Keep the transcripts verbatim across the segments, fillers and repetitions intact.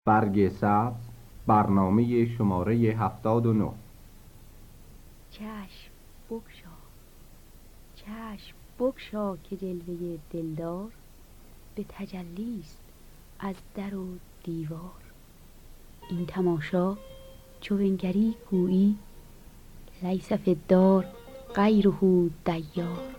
برگ سبز، برنامه شماره هفتاد و نه. چشم بگشا، چشم بگشا که جلوه دلدار به تجلیست از در و دیوار. این تماشا چو بنگری گویی لیس فی الدار غیره دیار.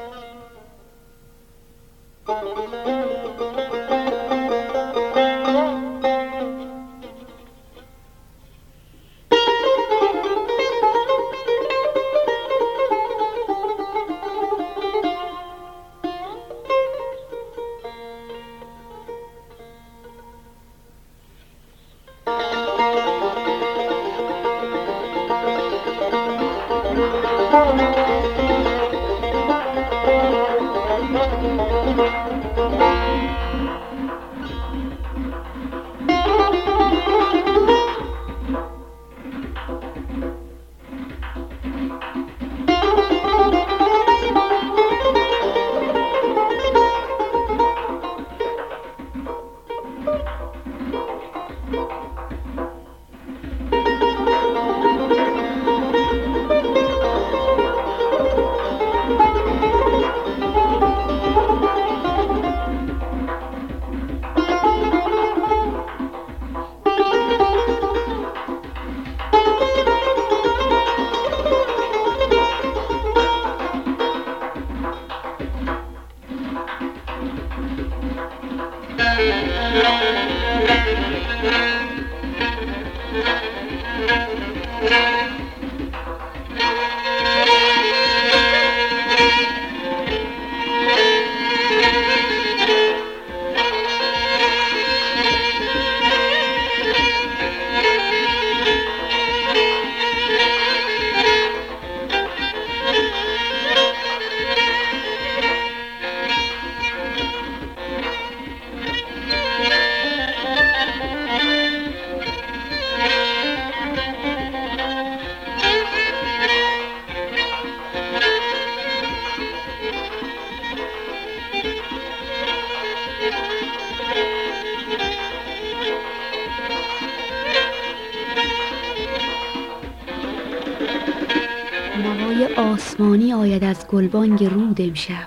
نوای آسمانی آید از گلبانگ رود امشب،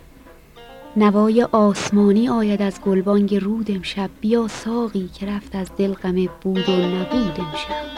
نوای آسمانی آید از گلبانگ رود امشب. بیا ساقی که رفت از دل غم بود و نبود امشب.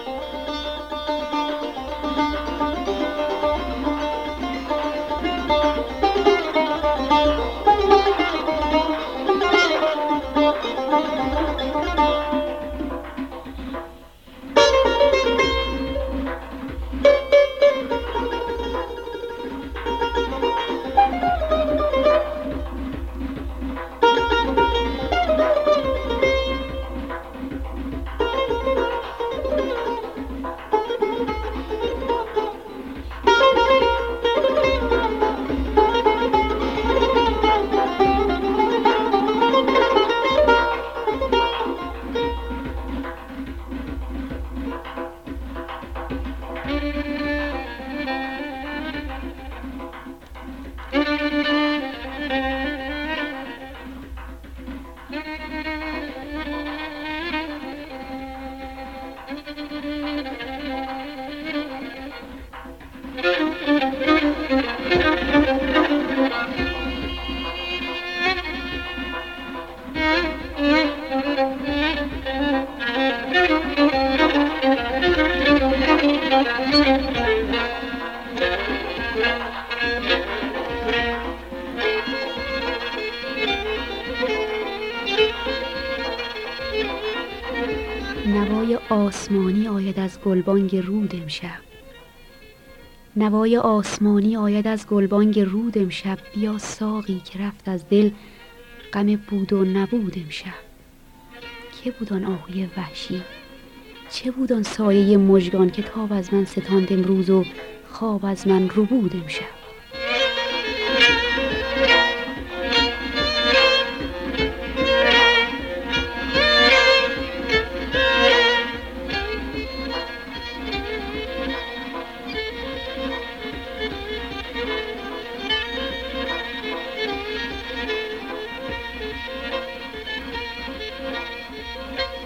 نوای آسمانی آید از گلبانگ رود امشب، نوای آسمانی آید از گلبانگ رود امشب. بیا ساقی که رفت از دل غم بود و نبود امشب. که بود آن آهوی وحشی، چه بود آن سایه مژگان که تاب از من ستاند امروز و خواب از من ربود امشب.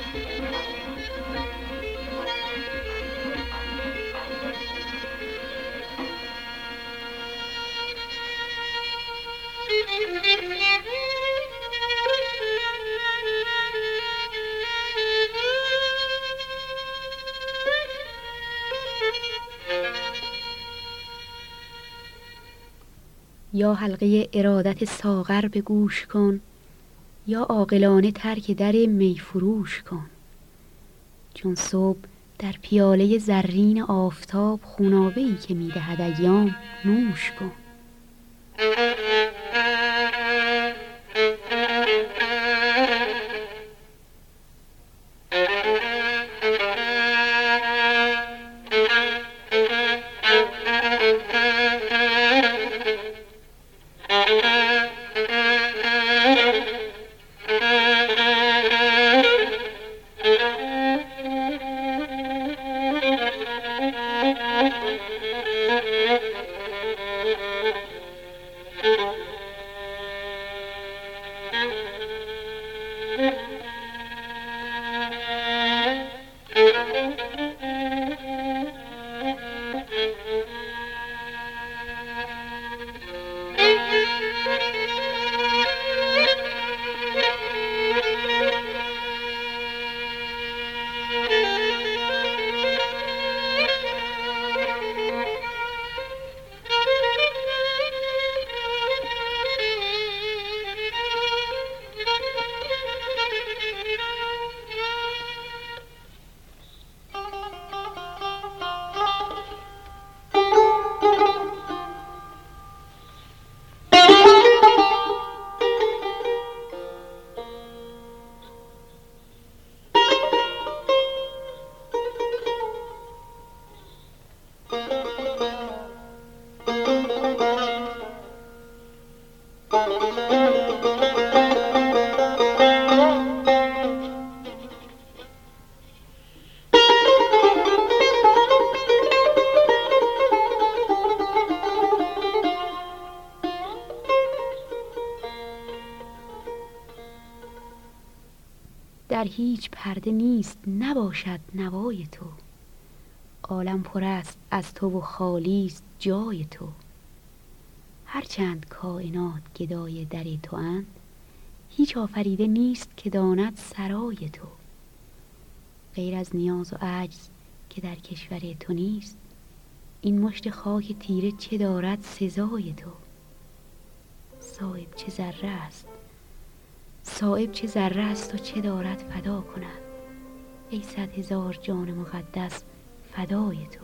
یا حلقه ارادت ساغر به گوش کن، یا عاقلانه ترک در می فروش کن. چون صبح در پیاله زرین آفتاب، خونابه ای که می دهد ایام نوش کن. در هیچ پرده نیست نباشد نوای تو، عالم پر است از تو و خالی است جای تو. هرچند کائنات گدای در تو اند، هیچ آفریده نیست که داند سرای تو. غیر از نیاز و عجز که در کشور تو نیست، این مشت خاک تیره چه دارد سزای تو. صایب چه ذره است صایب چه ذره است و چه دارد فدا کند، ای صد هزار جان مقدس فدای تو.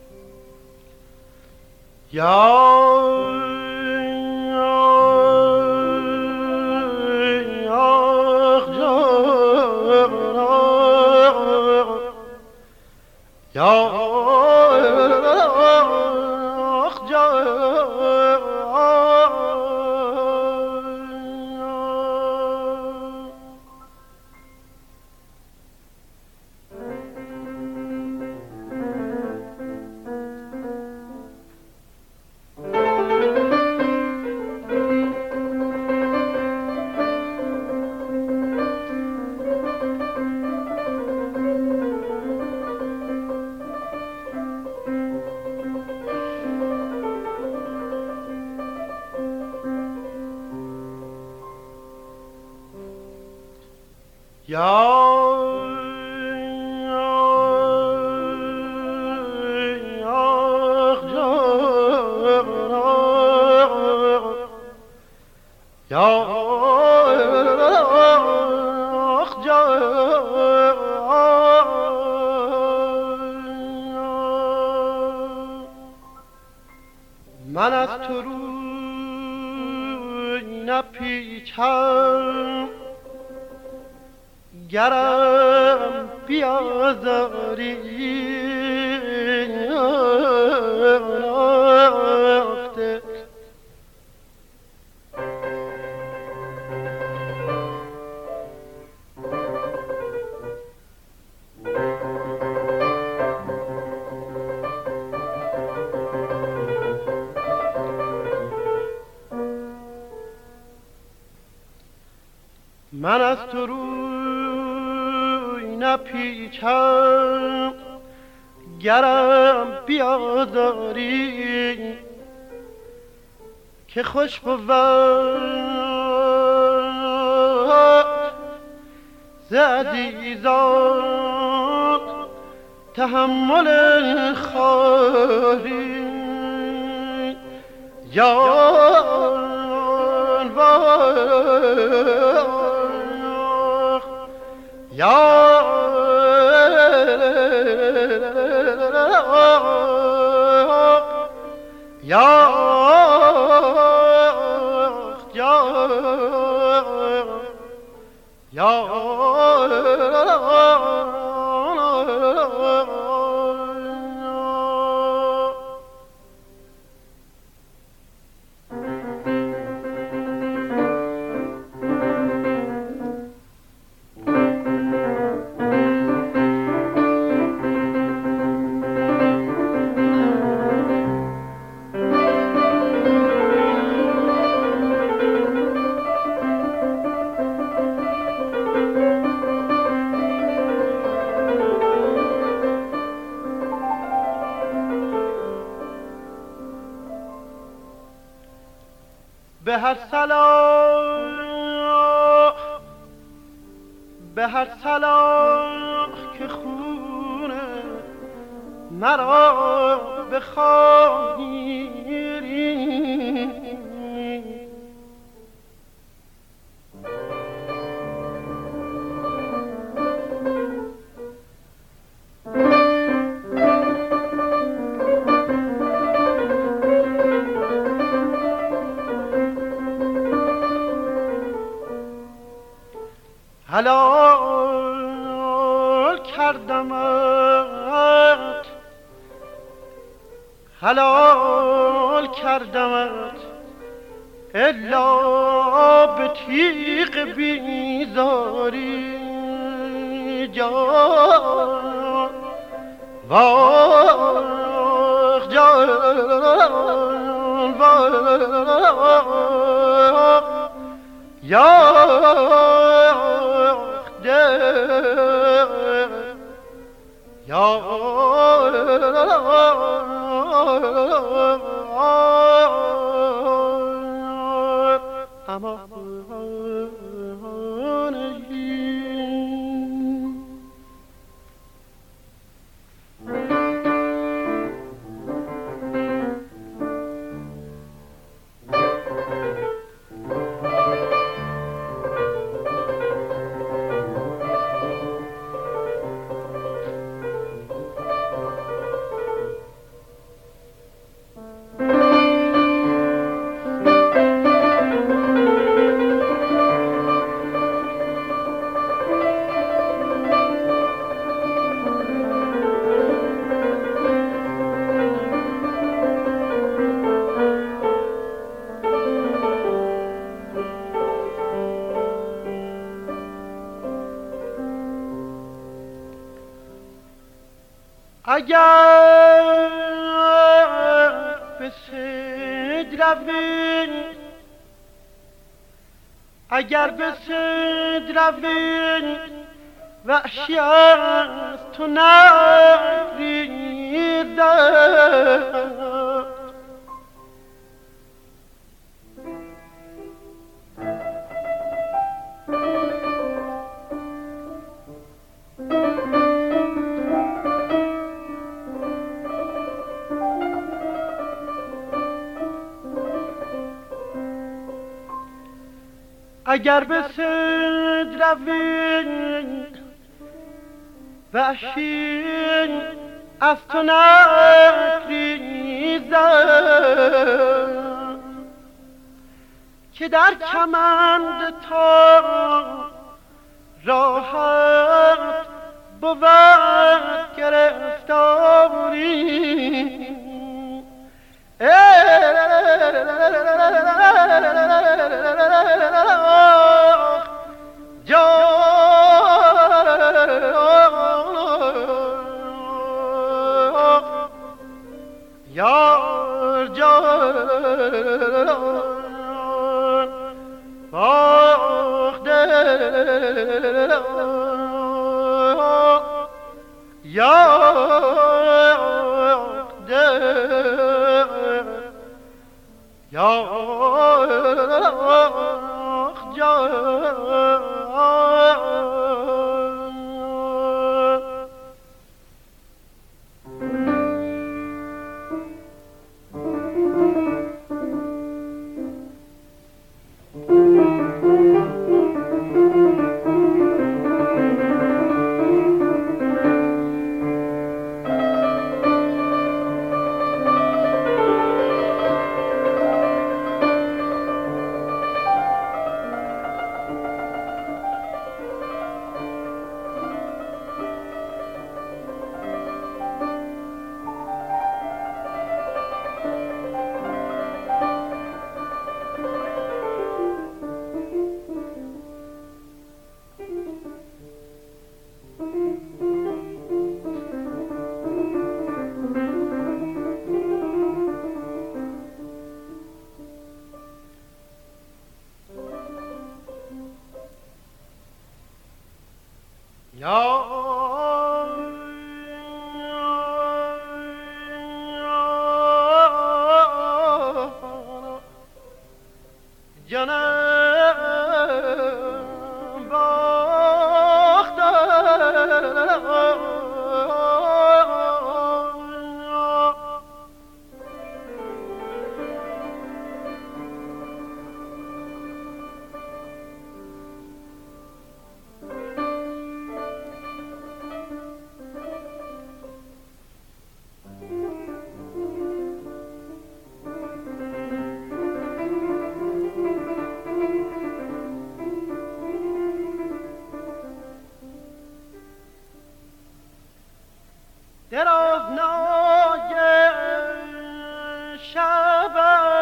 یا من از تو روی نپیچم گرم بیازاری رفته من از تو روی نپیچم گرم بیازاری که خوش بود ز عزیزان تحمل خواری جان وای یا یا یا به هر صلاح به هر صلاح که خونه مرا بخواهی حلال کردمت حلال کردمت الا به تیغ بیزاری جان واخ جان واخ یا یا اگر به صید روی اگر به صید روی وحشی از تو نگریزد اگر به سود روی وحشی از تو نگریزم که در کمند تو راحت بود گرفتاری یار جان باخته یار ده یار جان جانم باخته درازنای شب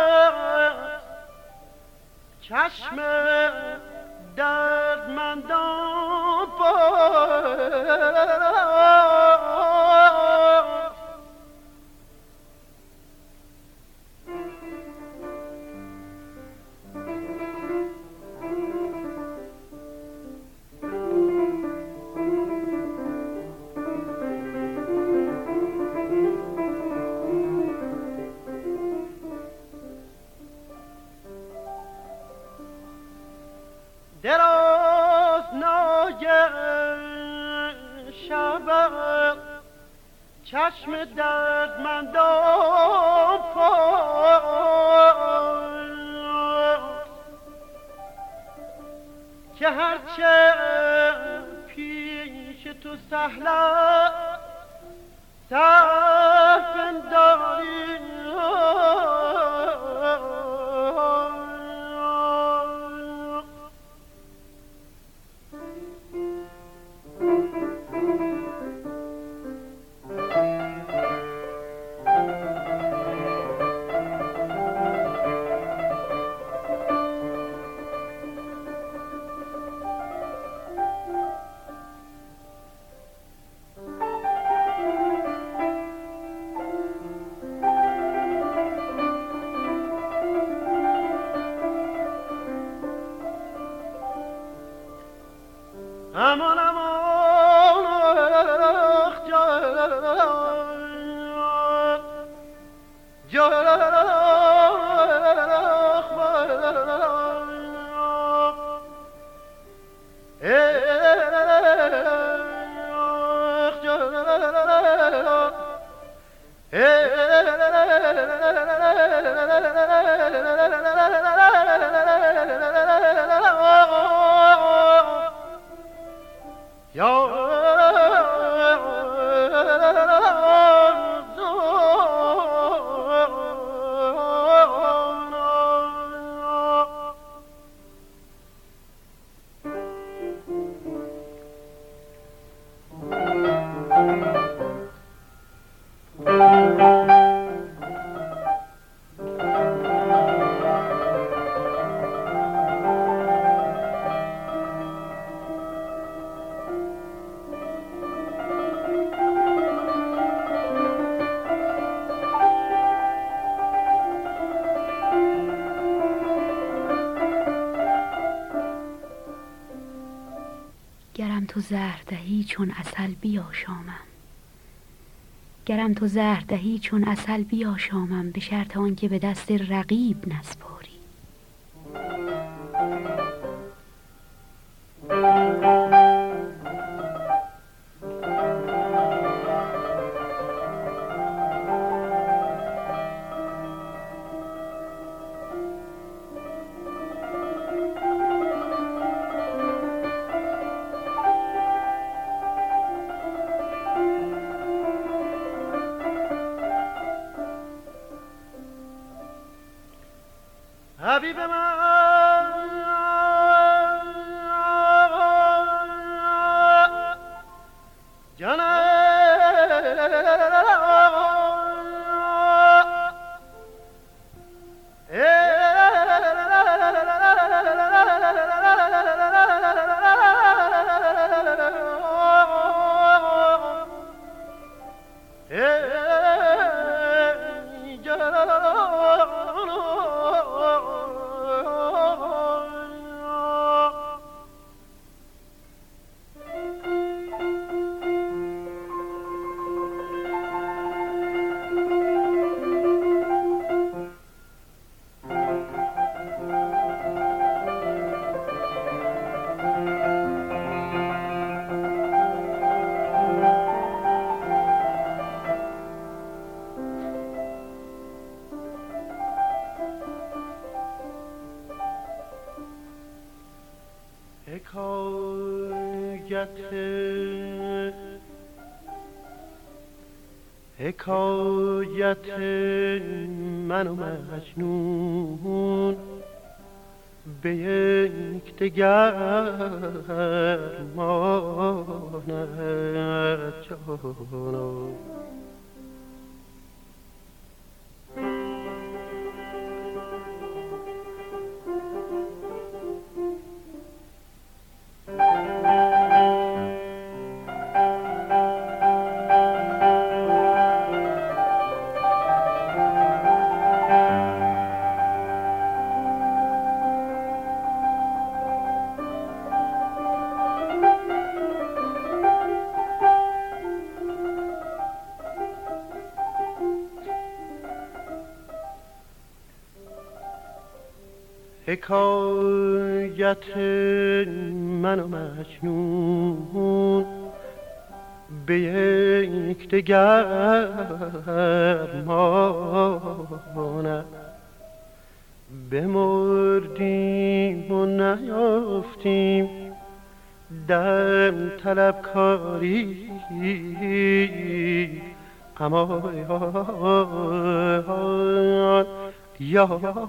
چشم دردمندان درازنای شب چشم دردمندان که هرچه پیش تو سهله صرف داری امان امان اخ جان جان اخ جان گرم تو زهر دهی چون عسل بیاشامم، گرم تو زهر دهی چون عسل بیاشامم، به شرط آنکه به دست رقیب نسپاری. حبیب من جانم حکایت من و مجنون به یک دگر ماند جانم. حکایت من و مجنون به یک دگر ماند، بمردیم و نیافتیم در طلبکاری، اما یا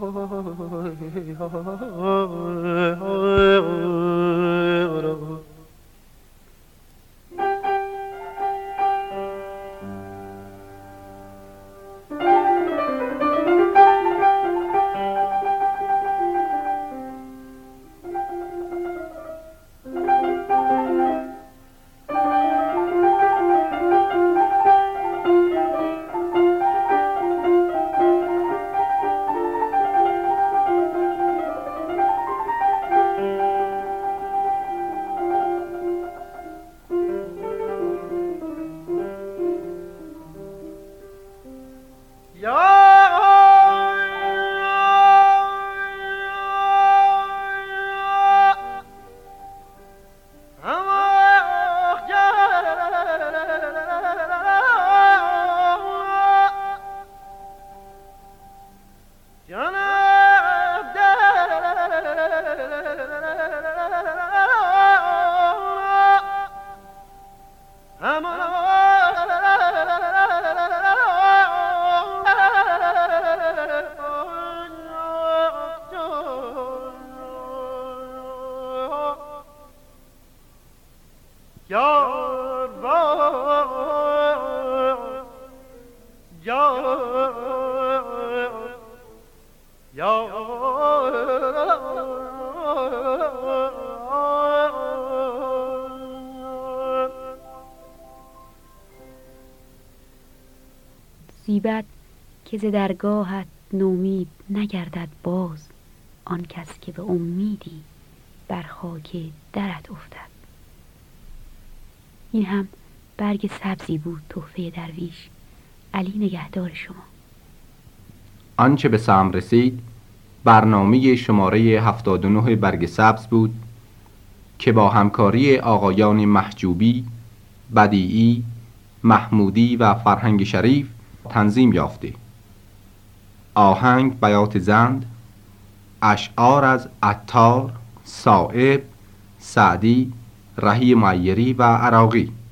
زیبد که ز درگاهت نومید نگردد باز، آن کس که به امیدی بر خاک درت افتد. این هم برگ سبزی بود تحفه درویش. علی نگهدار شما. آنچه به سهم رسید برنامه شماره هفتاد و نه برگ سبز بود که با همکاری آقایان محجوبی، بدیعی، محمودی و فرهنگ شریف تنظیم یافته. آهنگ بیات زند، اشعار از عطار، صائب، سعدی، رهی معیری و عراقی.